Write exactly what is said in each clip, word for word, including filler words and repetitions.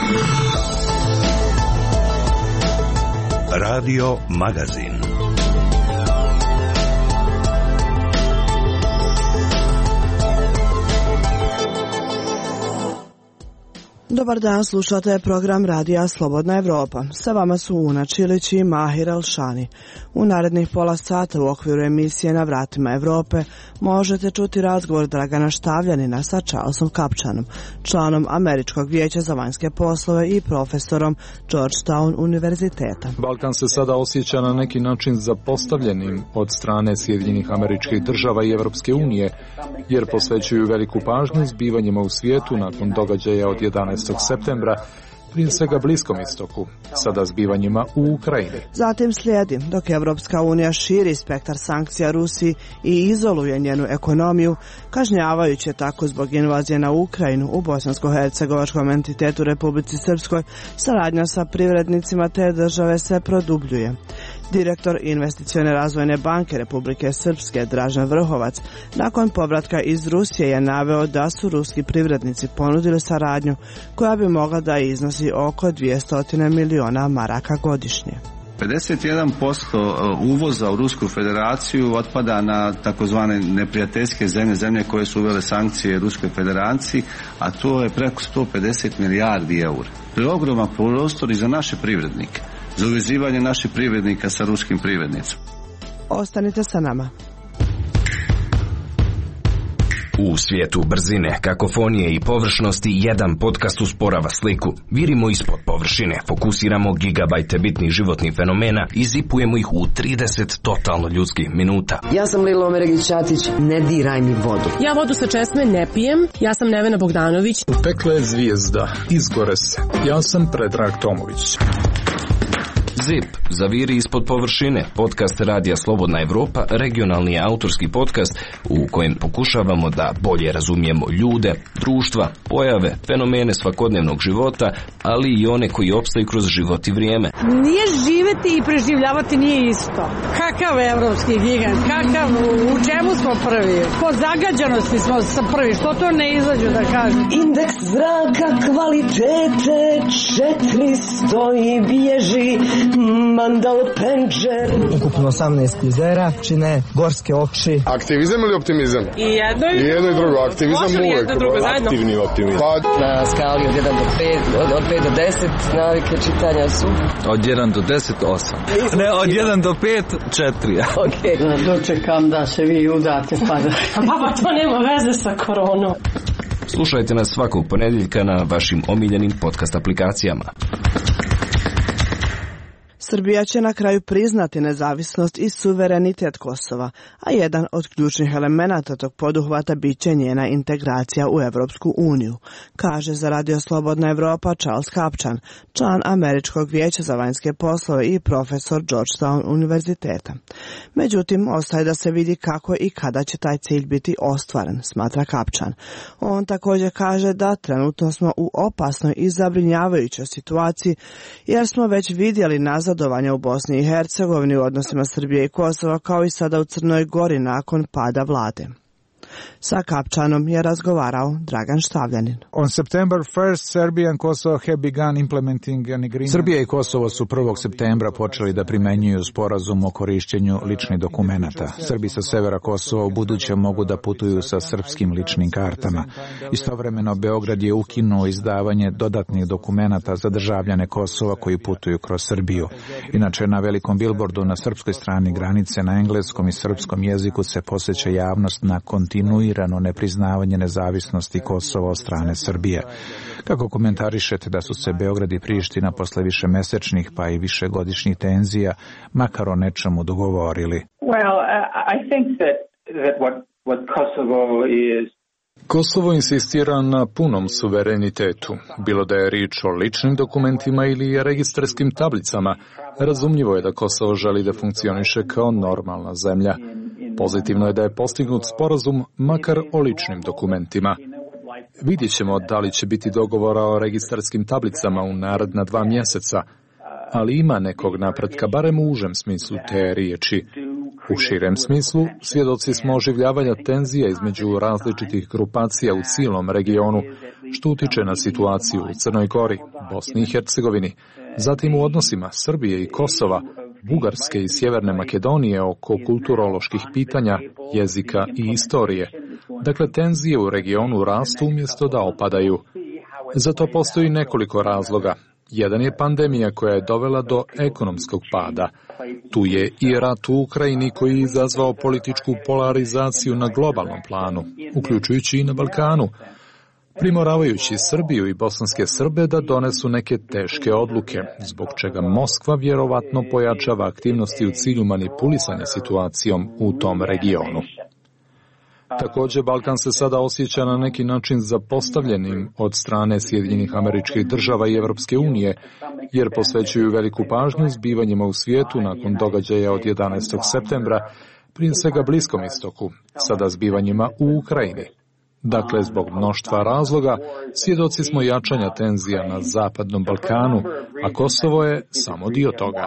Radio Magazin. Dobar dan, slušate program Radija Slobodna Evropa. Sa vama su Una Čilić i Mahir Alšani. U narednih pola sata u okviru emisije Na vratima Evrope možete čuti razgovor Dragana Štavljanina sa Charlesom Kapčanom, članom Američkog vijeća za vanjske poslove i profesorom Georgetown univerziteta. Balkan se sada osjeća na neki način zapostavljenim od strane Sjedinjenih Američkih Država i Evropske unije, jer posvećuju veliku pažnju zbivanjima u svijetu nakon događaja od jedanaestog septembra, prije svega Bliskom istoku, sada zbivanjima u Ukrajini. Zatim slijedi, dok Evropska unija širi spektar sankcija Rusiji i izoluje njenu ekonomiju, kažnjavajući tako zbog invazije na Ukrajinu u bosansko-hercegovačkom entitetu Republici Srpskoj, saradnja sa privrednicima te države se produbljuje. Direktor Investicione razvojne banke Republike Srpske Dražen Vrhovac nakon povratka iz Rusije je naveo da su ruski privrednici ponudili saradnju koja bi mogla da iznosi oko dvjesto miliona maraka godišnje. pedeset jedan posto uvoza u Rusku federaciju otpada na takozvane neprijateljske zemlje, zemlje koje su uvele sankcije Ruskoj federaciji, a to je preko sto pedeset milijardi eura. To je ogroman prostor i za naše privrednike, za uvezivanje naših privrednika sa ruskim privrednicom. Ostanite sa nama. U svijetu brzine, kakofonije i površnosti jedan podcast usporava sliku. Virimo ispod površine, fokusiramo gigabajte bitnih životnih fenomena i zipujemo ih u trideset totalno ljudskih minuta. Ja sam Lilo Omeregić-Ćatić, ne diraj mi vodu. Ja vodu sa česme ne pijem, ja sam Nevena Bogdanović. Pekla je zvijezda, izgore se. Ja sam Predrag Tomović. Zip, zaviri ispod površine, podcast Radija Slobodna Evropa, regionalni autorski podcast u kojem pokušavamo da bolje razumijemo ljude, društva, pojave, fenomene svakodnevnog života, ali i one koji opstaju kroz život i vrijeme. Nije živjeti i preživljavati nije isto. Kakav evropski gigant, kakav, u čemu smo prvi? Po zagađenosti smo prvi, što to ne izađu da kažem? Indeks zraka kvalitete četiristo i bježi Mandal Penđer. Ukupno osamnaest jezera čine gorske oči. Aktivizam ili optimizam? I jedno i, I jedno i drugo. Aktivizam uvijek. Aktivni optimizam. Pa, na skali od jedan do pet, od, od pet do deset navike čitanja su. Od jedan do deset, osam. Ne, od jedan do pet, četiri. Okej. Okay. Dočekam da se vi udate pa da... Baba, to nema veze sa koronom. Slušajte nas svakog ponedjeljka na vašim omiljenim podcast aplikacijama. Srbija će na kraju priznati nezavisnost i suverenitet Kosova, a jedan od ključnih elemenata tog poduhvata bit će njena integracija u Evropsku uniju, kaže za Radio Slobodna Evropa Charles Kapčan, član Američkog vijeća za vanjske poslove i profesor Georgetown univerziteta. Međutim, ostaje da se vidi kako i kada će taj cilj biti ostvaren, smatra Kapčan. On također kaže da trenutno smo u opasnoj i zabrinjavajućoj situaciji, jer smo već vidjeli nazad u Bosni i Hercegovini u odnosima Srbije i Kosova, kao i sada u Crnoj Gori nakon pada vlade. Sa Kapčanom je razgovarao Dragan Štavljanin. On September first, Serbia and Kosovo have begun implementing an agreement. Srbija i Kosovo su prvog septembra počeli da primenjuju sporazum o korišćenju ličnih dokumenata. Srbi sa severa Kosova u buduće mogu da putuju sa srpskim ličnim kartama. Istovremeno Beograd je ukinuo izdavanje dodatnih dokumenata za državljane Kosova koji putuju kroz Srbiju. Inače, na velikom bilbordu na srpskoj strani granice na engleskom i srpskom jeziku se posjeća javnost na kontinuirano nepriznavanje nezavisnosti Kosova od strane Srbije. Kako komentarišete da su se Beograd i Priština posle višemesečnih pa i višegodišnjih tenzija makar o nečemu dogovorili? Well, I think that that what what Kosovo is Kosovo insistira na punom suverenitetu, bilo da je riječ o ličnim dokumentima ili registarskim tablicama. Razumljivo je da Kosovo želi da funkcioniše kao normalna zemlja. Pozitivno je da je postignut sporazum makar o ličnim dokumentima. Vidjet ćemo da li će biti dogovora o registarskim tablicama u naredna dva mjeseca, ali ima nekog napretka, barem u užem smislu te riječi. U širem smislu, svjedoci smo oživljavanja tenzija između različitih grupacija u cijelom regionu, što utiče na situaciju u Crnoj Gori, Bosni i Hercegovini, zatim u odnosima Srbije i Kosova, Bugarske i Sjeverne Makedonije oko kulturoloških pitanja, jezika i istorije. Dakle, tenzije u regionu rastu umjesto da opadaju. Za to postoji nekoliko razloga. Jedan je pandemija koja je dovela do ekonomskog pada. Tu je i rat u Ukrajini koji je izazvao političku polarizaciju na globalnom planu, uključujući i na Balkanu, primoravajući Srbiju i bosanske Srbe da donesu neke teške odluke, zbog čega Moskva vjerovatno pojačava aktivnosti u cilju manipulisanja situacijom u tom regionu. Također, Balkan se sada osjeća na neki način zapostavljenim od strane Sjedinjenih Američkih Država i Evropske unije, jer posvećuju veliku pažnju zbivanjima u svijetu nakon događaja od jedanaestog septembra, prije svega Bliskom istoku, sada zbivanjima u Ukrajini. Dakle, zbog mnoštva razloga, svjedoci smo jačanja tenzija na Zapadnom Balkanu, a Kosovo je samo dio toga.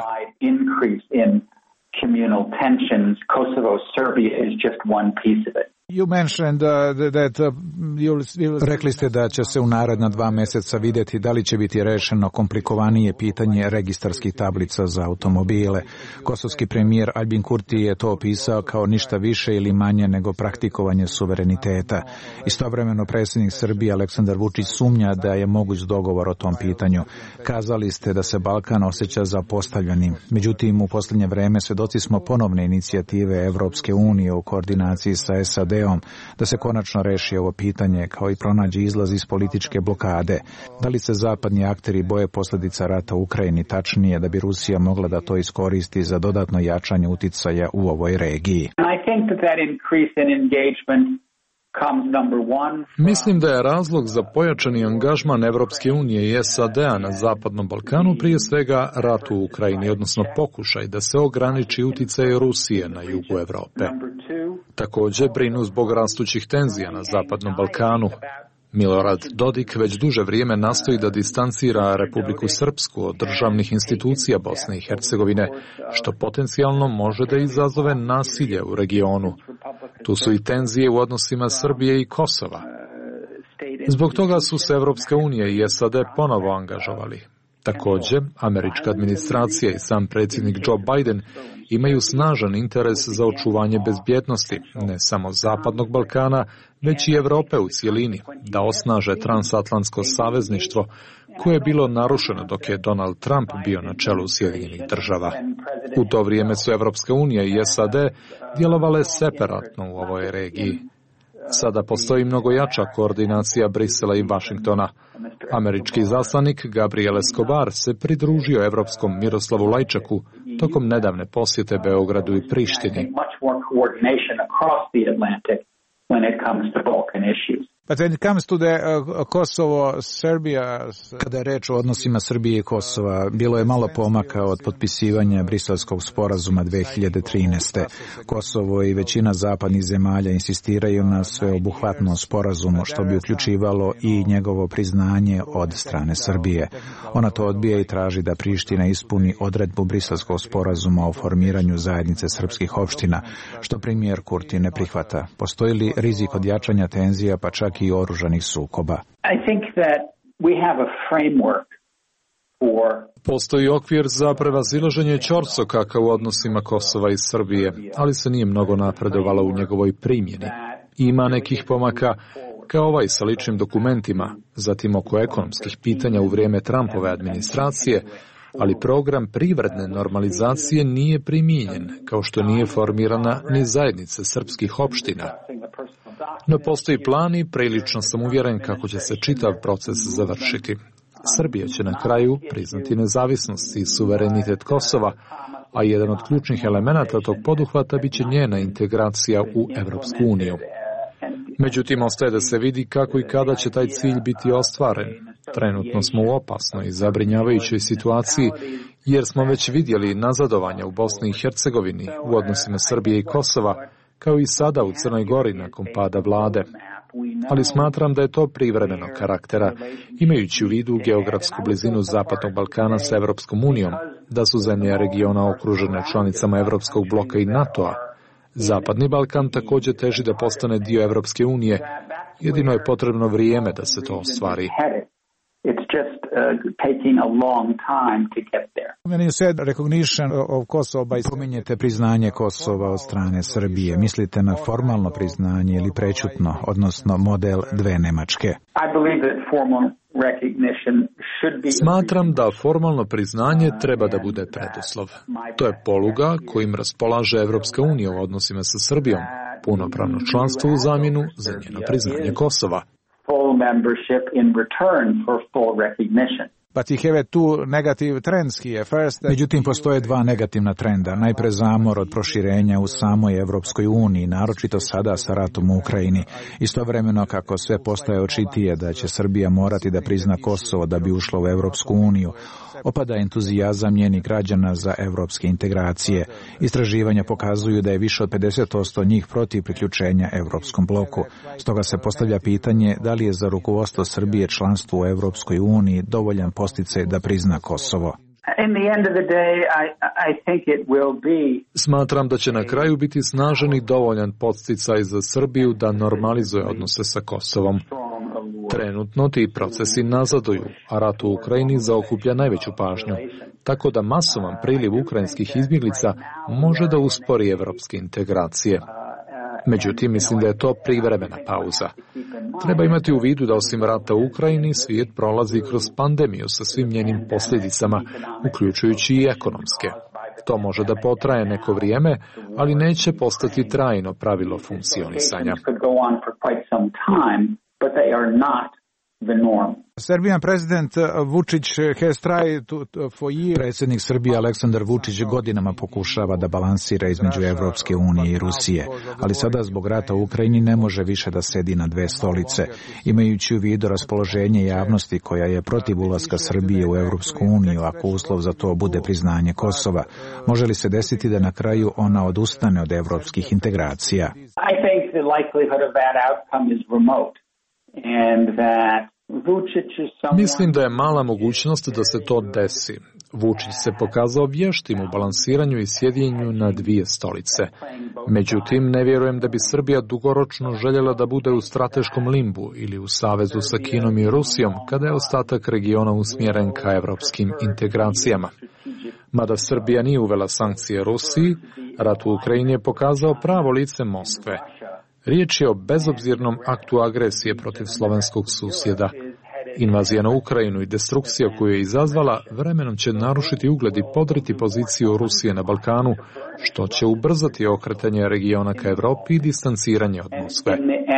Communal tensions, Kosovo, Serbia is just one piece of it. You mentioned uh, that uh, you'll, you'll... Rekli ste da će se u naredna dva mjeseca vidjeti da li će biti rešeno komplikovanije pitanje registarskih tablica za automobile. Kosovski premijer Albin Kurti je to opisao kao ništa više ili manje nego praktikovanje suvereniteta. Istovremeno predsjednik Srbije Aleksandar Vučić sumnja da je moguć dogovor o tom pitanju. Kazali ste da se Balkan osjeća zapostavljenim. Međutim, u posljednje vreme svjedoci smo ponovne inicijative Evropske unije u koordinaciji sa S A D da se konačno reši ovo pitanje, kao i pronađe izlaz iz političke blokade. Da li se zapadni akteri boje posljedica rata u Ukrajini, tačnije da bi Rusija mogla da to iskoristi za dodatno jačanje uticaja u ovoj regiji? Mislim da je razlog za pojačani angažman Evropske unije i S A D-a na Zapadnom Balkanu prije svega rat u Ukrajini, odnosno pokušaj da se ograniči uticaj Rusije na jugu Evrope. Također brinu zbog rastućih tenzija na Zapadnom Balkanu. Milorad Dodik već duže vrijeme nastoji da distancira Republiku Srpsku od državnih institucija Bosne i Hercegovine, što potencijalno može da izazove nasilje u regionu. Tu su i tenzije u odnosima Srbije i Kosova. Zbog toga su se Evropska unija i S A D ponovo angažovali. Također, američka administracija i sam predsjednik Joe Biden imaju snažan interes za očuvanje bezbjednosti, ne samo Zapadnog Balkana, već i Europe u cjelini, da osnaže transatlantsko savezništvo, koje je bilo narušeno dok je Donald Trump bio na čelu Sjedinjenih Država. U to vrijeme su Evropska unija i S A D djelovale separatno u ovoj regiji. Sada postoji mnogo jača koordinacija Brisela i Vašingtona. Američki zaslanik Gabriel Escobar se pridružio evropskom Miroslavu Lajčaku tokom nedavne posjete Beogradu i Prištini. But when it comes to the uh, Kosovo, Serbia... Kada je reč o odnosima Srbije i Kosova, bilo je malo pomaka od potpisivanja Briselskog sporazuma dvije hiljade trinaeste. Kosovo i većina zapadnih zemalja insistiraju na sveobuhvatnom sporazumu, što bi uključivalo i njegovo priznanje od strane Srbije. Ona to odbija i traži da Priština ispuni odredbu Briselskog sporazuma o formiranju zajednice srpskih opština, što premijer Kurti ne prihvata. Postoji li rizik od jačanja tenzija, pa čak i oružanih sukoba? I think that we have a framework for... Postoji okvir za prevazilaženje ćorsokaka u odnosima Kosova i Srbije, ali se nije mnogo napredovalo u njegovoj primjeni. Ima nekih pomaka, kao ovaj sa ličnim dokumentima, zatim oko ekonomskih pitanja u vrijeme Trumpove administracije, ali program privredne normalizacije nije primijenjen, kao što nije formirana ni zajednica srpskih opština. No postoji plan i prilično sam uvjeren kako će se čitav proces završiti. Srbija će na kraju priznati nezavisnost i suverenitet Kosova, a jedan od ključnih elemenata tog poduhvata bit će njena integracija u Evropsku uniju. Međutim, ostaje da se vidi kako i kada će taj cilj biti ostvaren. Trenutno smo u opasnoj i zabrinjavajućoj situaciji, jer smo već vidjeli nazadovanja u Bosni i Hercegovini u odnosima Srbije i Kosova, kao i sada u Crnoj Gori nakon pada vlade. Ali smatram da je to privremenog karaktera, imajući u vidu geografsku blizinu Zapadnog Balkana sa Evropskom unijom, da su zemlje regiona okružene članicama Evropskog bloka i NATO-a. Zapadni Balkan također teži da postane dio Evropske unije, jedino je potrebno vrijeme da se to ostvari. It's just uh, taking a long time to get there. When you said recognition of Kosovo by spominjete priznanje Kosova od strane Srbije, mislite na formalno priznanje ili prećutno, odnosno model dve Nemačke? I believe that formal recognition should be. Smatram da formalno priznanje treba da bude preduslov. To je poluga kojim raspolaže Evropska unija u odnosima sa Srbijom, punopravno članstvo u zamjenu za njeno priznanje Kosova. Full membership in return for full recognition. But you have two negative trends here. First, međutim, postoje dva negativna trenda. Najpre zamor od proširenja u samoj Evropskoj uniji, naročito sada sa ratom u Ukrajini. Istovremeno kako sve postaje očitije da će Srbija morati da prizna Kosovo da bi ušla u Evropsku uniju, opada entuzijazam njenih građana za evropske integracije. Istraživanja pokazuju da je više od pedeset posto njih protiv priključenja Evropskom bloku. Stoga se postavlja pitanje da li je za rukovodstvo Srbije članstvo u Evropskoj uniji dovoljan posticaj da prizna Kosovo. Smatram da će na kraju biti snažan i dovoljan podsticaj za Srbiju da normalizuje odnose sa Kosovom. Trenutno ti procesi nazaduju, a rat u Ukrajini zaokuplja najveću pažnju, tako da masovan priliv ukrajinskih izbjeglica može da uspori evropske integracije. Međutim, mislim da je to privremena pauza. Treba imati u vidu da osim rata u Ukrajini, svijet prolazi kroz pandemiju sa svim njenim posljedicama, uključujući i ekonomske. To može da potraje neko vrijeme, ali neće postati trajno pravilo funkcionisanja. But they are not the norm. Serbian president Vučić has tried to, to for years. Predsjednik Srbije Aleksandar Vučić godinama pokušava da balansira između Evropske unije i Rusije, ali sada zbog rata u Ukrajini ne može više da sedi na dve stolice. Imajući u vidu raspoloženje javnosti koja je protiv ulaska Srbije u Evropsku uniju, ako uslov za to bude priznanje Kosova, može li se desiti da na kraju ona odustane od evropskih integracija? I think the likelihood of that outcome is remote. And that Mislim da je mala mogućnost da se to desi. Vučić se pokazao vještim u balansiranju i sjedinjenju na dvije stolice. Međutim, ne vjerujem da bi Srbija dugoročno željela da bude u strateškom limbu ili u savezu sa Kinom i Rusijom, kada je ostatak regiona usmjeren ka evropskim integracijama. Mada Srbija nije uvela sankcije Rusiji, rat u Ukrajini je pokazao pravo lice Moskve. Riječ je o bezobzirnom aktu agresije protiv slovenskog susjeda. Invazija na Ukrajinu i destrukcija koju je izazvala vremenom će narušiti ugled i podriti poziciju Rusije na Balkanu, što će ubrzati okretanje regiona ka Evropi i distanciranje od Moskve.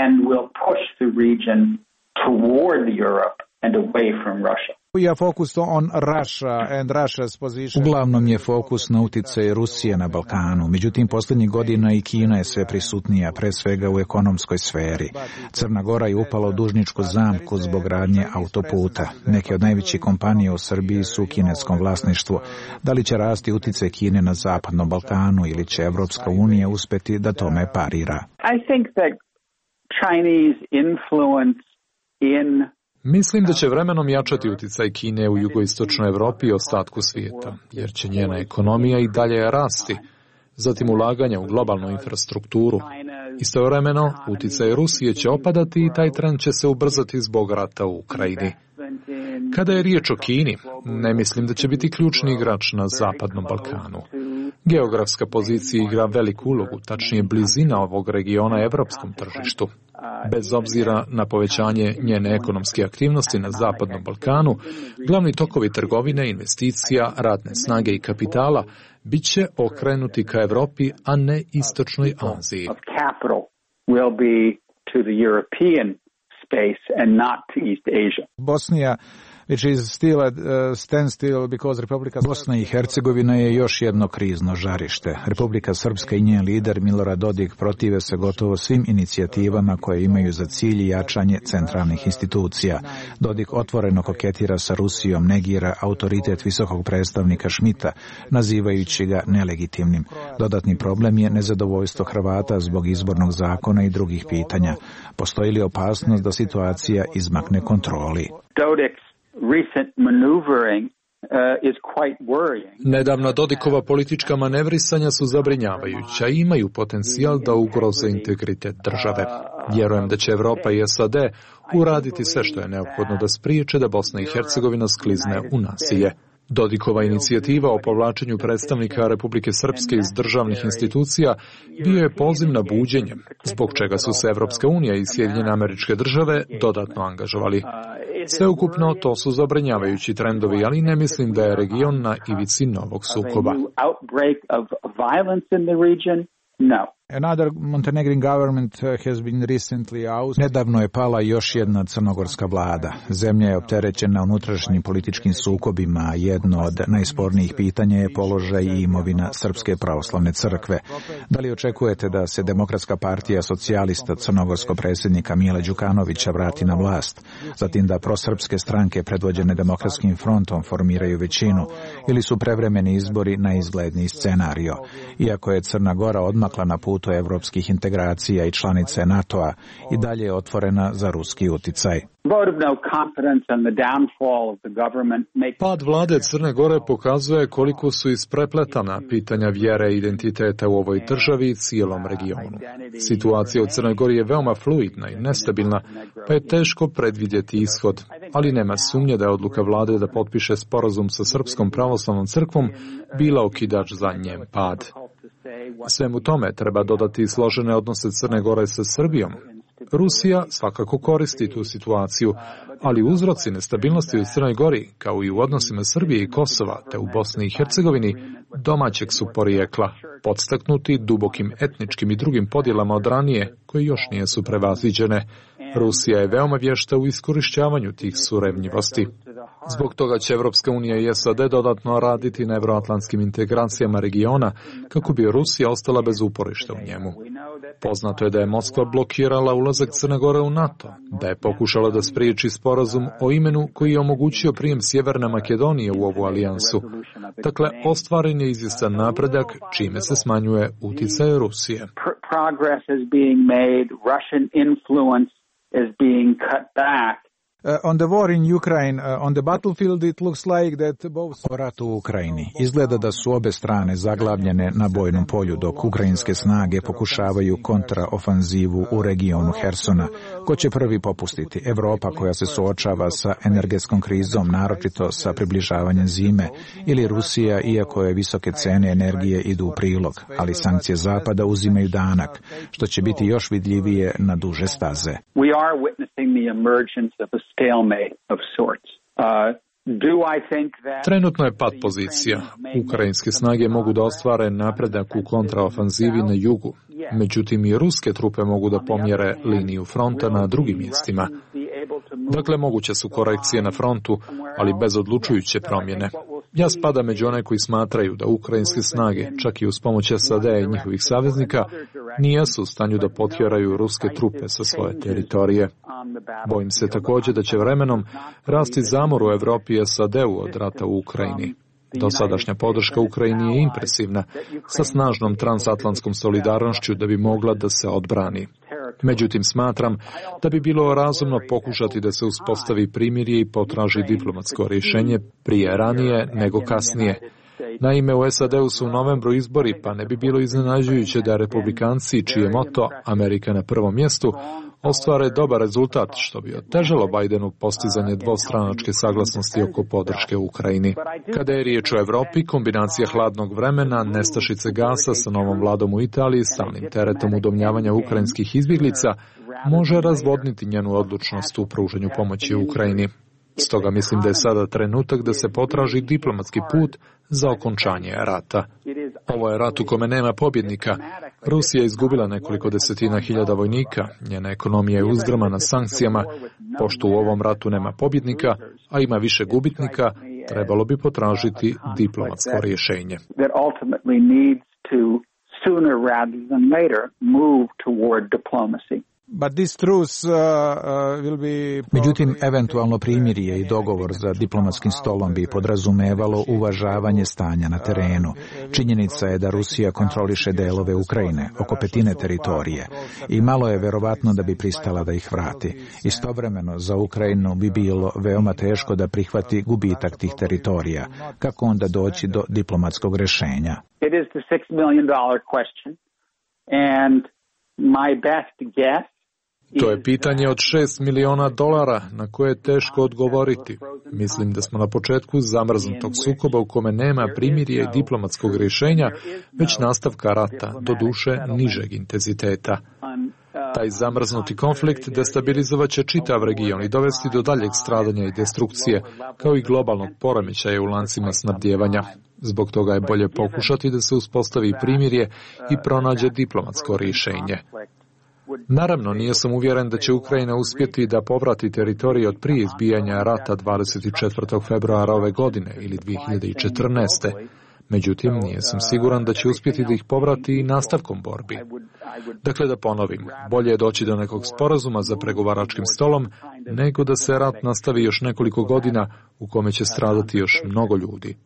Uglavnom je fokus na uticaj Rusije na Balkanu, međutim posljednjih godina i Kina je sve prisutnija, pre svega u ekonomskoj sferi. Crna Gora je upala u dužničku zamku zbog gradnje autoputa. Neke od najvećih kompanija u Srbiji su u kineskom vlasništvu. Da li će rasti uticaj Kine na zapadnom Balkanu ili će Evropska unija uspjeti da tome parira? I think that Chinese influence in Mislim da će vremenom jačati uticaj Kine u jugoistočnoj Evropi i ostatku svijeta, jer će njena ekonomija i dalje rasti, zatim ulaganja u globalnu infrastrukturu. Istovremeno, uticaj Rusije će opadati i taj trend će se ubrzati zbog rata u Ukrajini. Kada je riječ o Kini, ne mislim da će biti ključni igrač na zapadnom Balkanu. Geografska pozicija igra veliku ulogu, tačnije blizina ovog regiona evropskom tržištu. Bez obzira na povećanje njene ekonomske aktivnosti na zapadnom Balkanu, glavni tokovi trgovine, investicija, radne snage i kapitala bit će okrenuti ka Evropi, a ne istočnoj Aziji. Bosnija which is still at uh, standstill because Republika Bosna i Hercegovina je još jedno krizno žarište. Republika Srpska i njen lider Milorad Dodik protive se gotovo svim inicijativama koje imaju za cilj jačanje centralnih institucija. Dodik otvoreno koketira sa Rusijom, negira autoritet visokog predstavnika Šmita, nazivajući ga nelegitimnim. Dodatni problem je nezadovoljstvo Hrvata zbog izbornog zakona i drugih pitanja. Postoji li opasnost da situacija izmakne kontroli? Dodik's recent maneuvering Nedavna Dodikova politička manevrisanja su zabrinjavajuća i imaju potencijal da ugroze integritet države. Vjerujem da će Evropa i S A D uraditi sve što je neophodno da spriječe da Bosna i Hercegovina sklizne u nasilje. Dodikova inicijativa o povlačenju predstavnika Republike Srpske iz državnih institucija bio je poziv na buđenje, zbog čega su se Evropska unija i Sjedinjene Američke Države dodatno angažovali. Sveukupno to su zabrinjavajući trendovi, ali ne mislim da je region na ivici novog sukoba. Another Montenegrin government has been recently out. Nedavno je pala još jedna crnogorska vlada. Zemlja je opterećena unutrašnjim političkim sukobima, a jedno od najspornijih pitanja je položaj i imovina Srpske pravoslavne crkve. Da li očekujete da se Demokratska partija socijalista crnogorskog predsjednika Mila Đukanovića vrati na vlast, zatim da prosrpske stranke predvođene Demokratskim frontom formiraju većinu, ili su prevremeni izbori najizgledniji scenario? Iako je Crna Gora odmakla na putu evropskih integracija i članice NATO-a, i dalje je otvorena za ruski uticaj. Pad vlade Crne Gore pokazuje koliko su isprepletana pitanja vjere i identiteta u ovoj državi i cijelom regionu. Situacija u Crnoj Gori je veoma fluidna i nestabilna, pa je teško predvidjeti ishod, ali nema sumnje da je odluka vlade da potpiše sporazum sa Srpskom pravoslavnom crkvom bila okidač za njen pad. Svemu tome treba dodati složene odnose Crne Gore sa Srbijom. Rusija svakako koristi tu situaciju, ali uzroci nestabilnosti u Crnoj Gori, kao i u odnosima Srbije i Kosova, te u Bosni i Hercegovini, domaćeg su porijekla, podstaknuti dubokim etničkim i drugim podjelama od ranije, koje još nisu prevaziđene. Rusija je veoma vješta u iskorišćavanju tih surevnjivosti. Zbog toga će Evropska unija i S A D dodatno raditi na evroatlantskim integracijama regiona, kako bi Rusija ostala bez uporišta u njemu. Poznato je da je Moskva blokirala ulazak Crne Gore u NATO, da je pokušala da spriječi sporazum o imenu koji je omogućio prijem Sjeverne Makedonije u ovu alijansu. Dakle, ostvaren je izvjestan napredak, čime se smanjuje uticaj Rusije. Is being cut back. Uh, on the war in Ukraine, uh, on the battlefield it looks like that both... O ratu u Ukrajini. Izgleda da su obe strane zaglavljene na bojnom polju, dok ukrajinske snage pokušavaju kontraofanzivu u regionu Hersona. Ko će prvi popustiti? Evropa koja se suočava sa energetskom krizom, naročito sa približavanjem zime, ili Rusija, iako je visoke cene energije idu u prilog, ali sankcije Zapada uzimaju danak, što će biti još vidljivije na duže staze. We are witnessing the emergence of a stalemate of sorts. Uh, Trenutno je pad pozicija. Ukrajinske snage mogu da ostvare napredak u kontraofanzivi na jugu. Međutim, i ruske trupe mogu da pomjere liniju fronta na drugim mjestima. Dakle, moguće su korekcije na frontu, ali bez odlučujuće promjene. Ja spadam među one koji smatraju da ukrajinske snage, čak i uz pomoć S A D i njihovih saveznika, nijesu u stanju da potjeraju ruske trupe sa svoje teritorije. Bojim se također da će vremenom rasti zamor u Evropi i S A D-u od rata u Ukrajini. Dosadašnja podrška Ukrajini je impresivna, sa snažnom transatlantskom solidarnošću da bi mogla da se odbrani. Međutim, smatram da bi bilo razumno pokušati da se uspostavi primirje i potraži diplomatsko rješenje prije ranije nego kasnije. Naime, u S A D-u su u novembru izbori, pa ne bi bilo iznenađujuće da republikanci, čiji je moto Amerika na prvom mjestu, ostvare dobar rezultat, što bi otežalo Bidenu postizanje dvostranačke saglasnosti oko podrške Ukrajini. Kada je riječ o Evropi, kombinacija hladnog vremena, nestašice gasa sa novom vladom u Italiji, stalnim teretom udomljavanja ukrajinskih izbjeglica, može razvodniti njenu odlučnost u pruženju pomoći Ukrajini. Stoga mislim da je sada trenutak da se potraži diplomatski put za okončanje rata. Ovo je rat u kome nema pobjednika. Rusija je izgubila nekoliko desetina hiljada vojnika, njena ekonomija je uzdrmana sankcijama. Pošto u ovom ratu nema pobjednika, a ima više gubitnika, trebalo bi potražiti diplomatsko rješenje. Međutim, eventualno primirje i dogovor za diplomatskim stolom bi podrazumevalo uvažavanje stanja na terenu. Činjenica je da Rusija kontroliše delove Ukrajine, oko petine teritorije, i malo je verovatno da bi pristala da ih vrati. Istovremeno, za Ukrajinu bi bilo veoma teško da prihvati gubitak tih teritorija. Kako onda doći do diplomatskog rešenja? It is the six million dollar question, and my best guess. To je pitanje od šest miliona dolara na koje je teško odgovoriti. Mislim da smo na početku zamrznutog sukoba u kome nema primirja i diplomatskog rješenja, već nastavka rata, do duše nižeg intenziteta. Taj zamrznuti konflikt destabilizovat će čitav region i dovesti do daljeg stradanja i destrukcije, kao i globalnog poremećaja u lancima snabdijevanja. Zbog toga je bolje pokušati da se uspostavi primirje i pronađe diplomatsko rješenje. Naravno, nije sam uvjeren da će Ukrajina uspjeti da povrati teritorije od prije izbijanja rata dvadeset četvrtog februara ove godine ili dvije hiljade četrnaeste. Međutim, nije sam siguran da će uspjeti da ih povrati i nastavkom borbi. Dakle, da ponovim, bolje je doći do nekog sporazuma za pregovaračkim stolom, nego da se rat nastavi još nekoliko godina u kome će stradati još mnogo ljudi.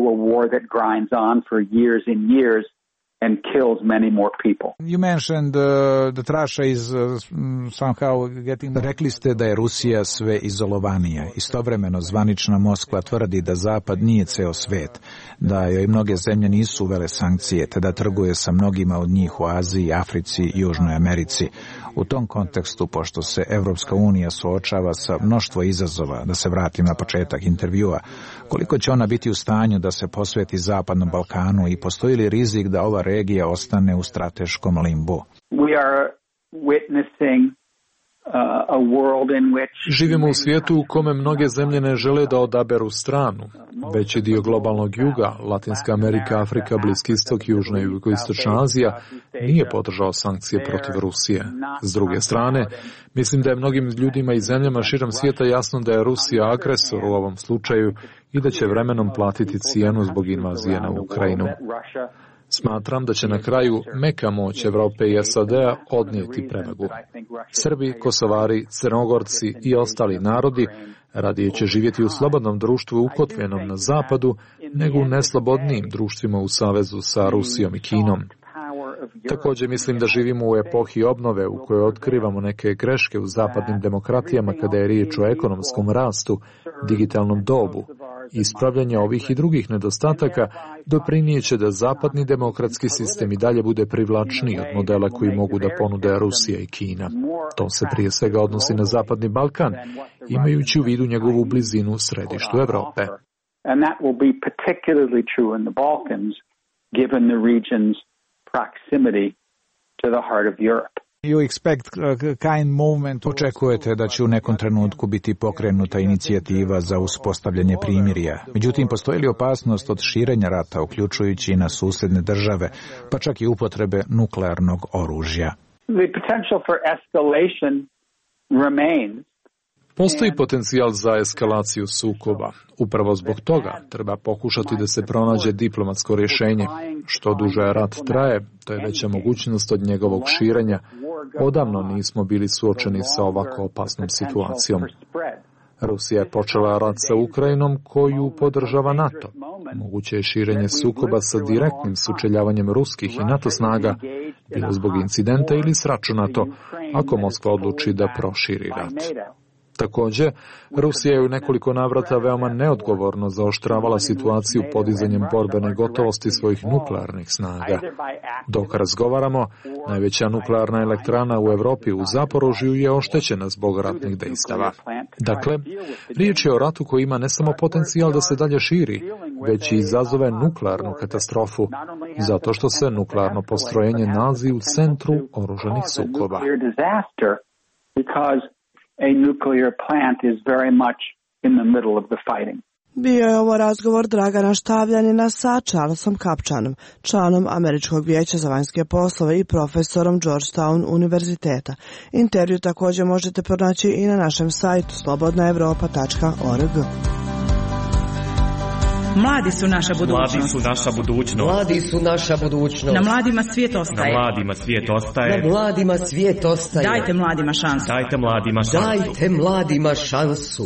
And kills many more people. You mentioned uh, that Russia is uh, somehow getting... Rekli ste da je Rusija sve izolovanija. Istovremeno zvanična Moskva tvrdi da Zapad nije ceo svet, da joj mnoge zemlje nisu uvele sankcije, te da trguje sa mnogima od njih u Aziji, Africi i Južnoj Americi. U tom kontekstu, pošto se Evropska unija suočava sa mnoštvo izazova, da se vratim na početak intervjua, koliko će ona biti u stanju da se posveti Zapadnom Balkanu i postoji li rizik da ova regija ostane u strateškom limbu? We are witnessing a world in which... Živimo u svijetu u kome mnoge zemlje ne žele da odaberu stranu. Veći dio globalnog juga, Latinska Amerika, Afrika, Bliski istok, Južna i Jugoistočna Azija, nije podržao sankcije protiv Rusije. S druge strane, mislim da je mnogim ljudima i zemljama širom svijeta jasno da je Rusija agresor u ovom slučaju i da će vremenom platiti cijenu zbog invazije na Ukrajinu. Smatram da će na kraju meka moć Evrope i S A D-a odnijeti prevagu. Srbi, Kosovari, Crnogorci i ostali narodi radije će živjeti u slobodnom društvu ukotvenom na zapadu nego u neslobodnijim društvima u savezu sa Rusijom i Kinom. Također mislim da živimo u epohi obnove u kojoj otkrivamo neke greške u zapadnim demokratijama kada je riječ o ekonomskom rastu, digitalnom dobu. Ispravljanje ovih i drugih nedostataka doprinijeće da zapadni demokratski sistem i dalje bude privlačniji od modela koji mogu da ponude Rusija i Kina. To se prije svega odnosi na Zapadni Balkan, imajući u vidu njegovu blizinu središtu Evrope. And that will be particularly true in the Balkans, given the region's proximity to the heart of Europe. You expect kind movement. Očekujete da će u nekom trenutku biti pokrenuta inicijativa za uspostavljanje primirja. Međutim, postoji li opasnost od širenja rata, uključujući i na susjedne države, pa čak i upotrebe nuklearnog oružja? The potential for escalation remains. Postoji potencijal za eskalaciju sukoba. Upravo zbog toga treba pokušati da se pronađe diplomatsko rješenje. Što duže rat traje, to je veća mogućnost od njegovog širenja. Odavno nismo bili suočeni sa ovako opasnom situacijom. Rusija je počela rat sa Ukrajinom koju podržava NATO. Moguće je širenje sukoba sa direktnim sučeljavanjem ruskih i NATO snaga, bilo zbog incidenta ili sračunato, ako Moskva odluči da proširi rat. Također, Rusija je u nekoliko navrata veoma neodgovorno zaoštravala situaciju podizanjem borbene gotovosti svojih nuklearnih snaga. Dok razgovaramo, najveća nuklearna elektrana u Europi u Zaporožju je oštećena zbog ratnih dejstava. Dakle, riječ je o ratu koji ima ne samo potencijal da se dalje širi, već i izazove nuklearnu katastrofu, zato što se nuklearno postrojenje nalazi u centru oružanih sukoba. A nuclear plant is very much in the middle of the fighting. Bio je ovo razgovor Dragana Štavljanina sa Charlesom Kapčanom, članom Američkog vijeća za vanjske poslove i profesorom Georgetown univerziteta. Intervju također možete pronaći i na našem sajtu slobodna evropa tačka org. Mladi su naša budućnost. Mladi su naša budućnost. Mladi su naša budućnost. Na mladima svijet ostaje. Na mladima svijet ostaje. Na mladima svijet ostaje. Dajte mladima šansu. Dajte mladima šansu. Dajte mladima šansu.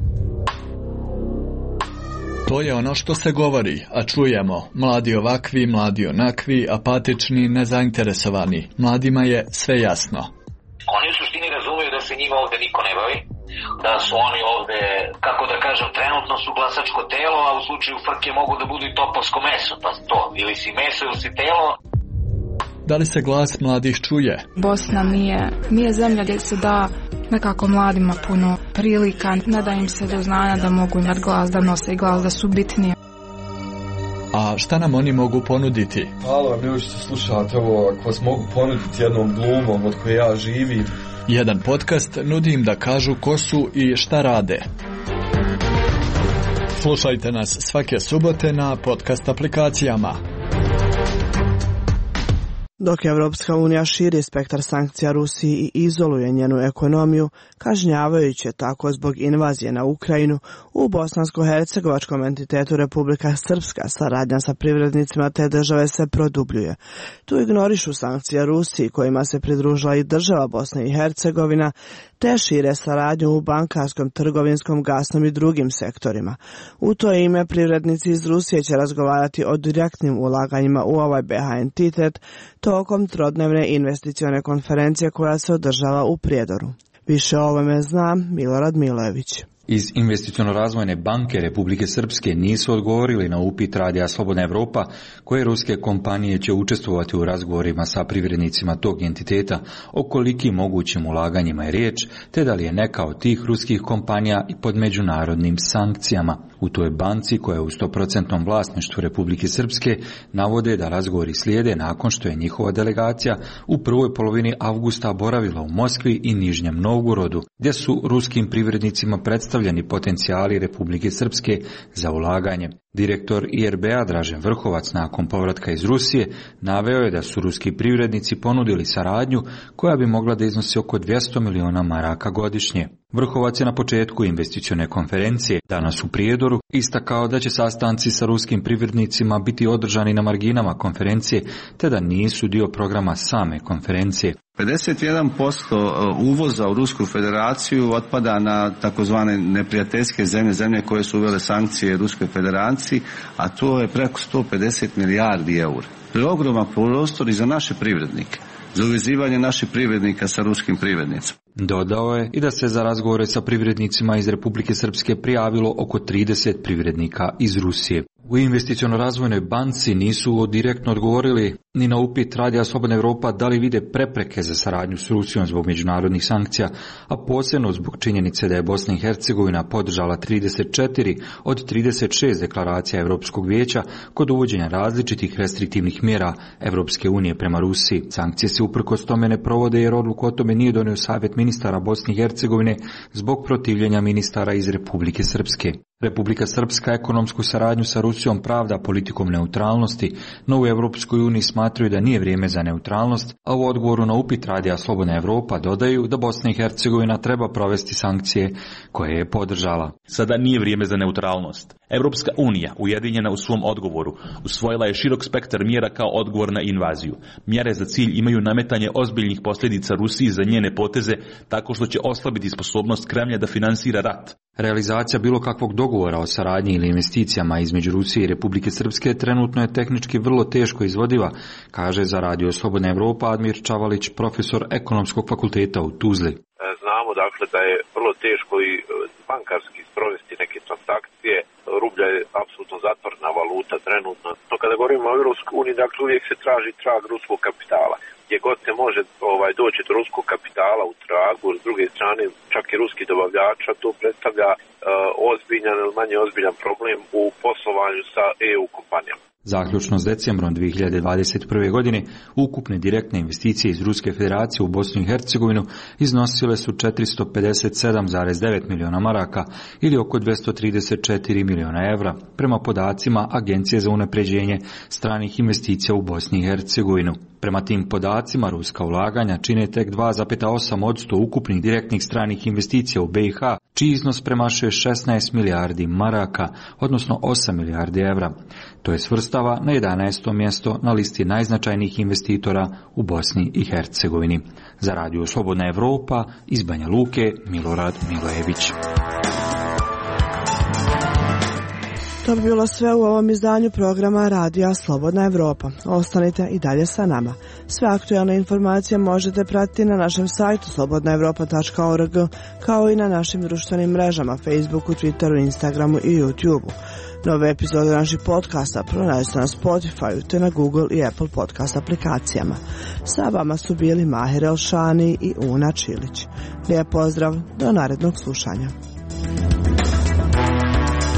To je ono što se govori, a čujemo. Mladi ovakvi, mladi onakvi, apatični, nezainteresovani. Mladima je sve jasno. Oni u suštini razumiju da se njima ovde niko ne bavi, da su oni ovde, kako da kažem, trenutno su glasačko telo, a u slučaju frke mogu da budu i topovsko meso, pa to, ili si meso ili si telo. Da li se glas mladih čuje? Bosna nije, nije zemlja gdje se da nekako mladima puno prilika, ne da im se do znanja da mogu imati glas, da nose i glas, da su bitnije. A šta nam oni mogu ponuditi? Hvala vam ljudi što slušate ovo, ako vas mogu ponuditi jednom glumom od koje ja živim. Jedan podcast nudi im da kažu ko su i šta rade. Slušajte nas svake subote na podcast aplikacijama. Dok Evropska unija širi spektar sankcija Rusiji i izoluje njenu ekonomiju, kažnjavajući je tako zbog invazije na Ukrajinu, u bosansko-hercegovačkom entitetu Republika Srpska saradnja sa privrednicima te države se produbljuje. Tu ignorišu sankcije Rusiji, kojima se pridružila i država Bosna i Hercegovina, te šire saradnju u bankarskom, trgovinskom, gasnom i drugim sektorima. U to ime privrednici iz Rusije će razgovarati o direktnim ulaganjima u ovaj B H entitet tokom trodnevne investicione konferencije koja se održava u Prijedoru. Više o ovome zna Milorad Milojević. Iz Investiciono-razvojne banke Republike Srpske nisu odgovorili na upit Radija Slobodna Evropa koje ruske kompanije će učestvovati u razgovorima sa privrednicima tog entiteta o kolikim mogućim ulaganjima je riječ, te da li je neka od tih ruskih kompanija i pod međunarodnim sankcijama. U toj banci, koja je u sto posto vlasništvu Republike Srpske, navode da razgovori slijede nakon što je njihova delegacija u prvoj polovini avgusta boravila u Moskvi i Nižnjem Novgorodu, gdje su ruskim privrednicima predstavljeni potencijali Republike Srpske za ulaganje. Direktor I R B-a Dražen Vrhovac nakon povratka iz Rusije naveo je da su ruski privrednici ponudili saradnju koja bi mogla da iznosi oko dvjesto miliona maraka godišnje. Vrhovac je na početku investicione konferencije danas u Prijedoru istakao da će sastanci sa ruskim privrednicima biti održani na marginama konferencije, te da nisu dio programa same konferencije. pedeset jedan posto uvoza u Rusku federaciju otpada na takozvane neprijateljske zemlje, zemlje koje su uvele sankcije Ruskoj federaciji, a to je preko sto pedeset milijardi eura. To je ogroman prostor i za naše privrednike, za uvezivanje naših privrednika sa ruskim privrednicima. Dodao je i da se za razgovore sa privrednicima iz Republike Srpske prijavilo oko trideset privrednika iz Rusije. U Investiciono-razvojnoj banci nisu direktno odgovorili ni na upit Radija Slobodna Evropa da li vide prepreke za saradnju s Rusijom zbog međunarodnih sankcija, a posebno zbog činjenice da je Bosna i Hercegovina podržala trideset četiri od trideset šest deklaracija Europskog vijeća kod uvođenja različitih restriktivnih mjera Evropske unije prema Rusiji. Sankcije se uprkos tome ne provode jer odluku o tome nije donio Savjet ministara Bosne i Hercegovine zbog protivljenja ministara iz Republike Srpske. Republika Srpska ekonomsku saradnju sa Rusijom pravda politikom neutralnosti, no u Europskoj uniji smatraju da nije vrijeme za neutralnost, a u odgovoru na upit Radija Slobodna Evropa dodaju da Bosna i Hercegovina treba provesti sankcije koje je podržala. Sada nije vrijeme za neutralnost. Europska unija, ujedinjena u svom odgovoru, usvojila je širok spektar mjera kao odgovor na invaziju. Mjere za cilj imaju nametanje ozbiljnih posljedica Rusiji za njene poteze tako što će oslabiti sposobnost Kremlja da finansira rat. Realizacija bilo kakvog dogovora o saradnji ili investicijama između Rusije i Republike Srpske trenutno je tehnički vrlo teško izvodiva, kaže za Radio Slobodna Evropa Admir Čavalić, profesor Ekonomskog fakulteta u Tuzli. Znamo dakle da je vrlo teško i bankarski sprovesti neke transakcije. Rublja je apsolutno zatvorena valuta trenutno. No kada govorimo o Europskoj uniji, dakle uvijek se traži trag ruskog kapitala. Gdje god se može ovaj, doći do ruskog kapitala u tragu, s druge strane čak i ruski dobavljača, to predstavlja uh, ozbiljan ili manje ozbiljan problem u poslovanju sa E U kompanijama. Zaključno s decembrom dvije hiljade dvadeset prve. godine, ukupne direktne investicije iz Ruske federacije u Bosnu i Hercegovinu iznosile su četiristo pedeset sedam zarez devet miliona maraka ili oko dvjesto trideset četiri miliona evra, prema podacima Agencije za unapređenje stranih investicija u Bosni i Hercegovinu. Prema tim podacima, ruska ulaganja čine tek dva zarez osam posto ukupnih direktnih stranih investicija u B i H, čiji iznos premašuje šesnaest milijardi maraka, odnosno osam milijardi evra. To je svrstava na jedanaesto mjesto na listi najznačajnijih investitora u Bosni i Hercegovini. Za Radio Slobodna Evropa, iz Banja Luke, Milorad Milojević. To bi bilo sve u ovom izdanju programa Radija Slobodna Evropa. Ostanite i dalje sa nama. Sve aktualne informacije možete pratiti na našem sajtu slobodna evropa tačka org, kao i na našim društvenim mrežama Facebooku, Twitteru, Instagramu i YouTubeu. Nove epizode naših podcasta pronađite na Spotify te na Google i Apple podcast aplikacijama. Sa vama su bili Mahir Elšani i Una Čilić. Lijep pozdrav, do narednog slušanja.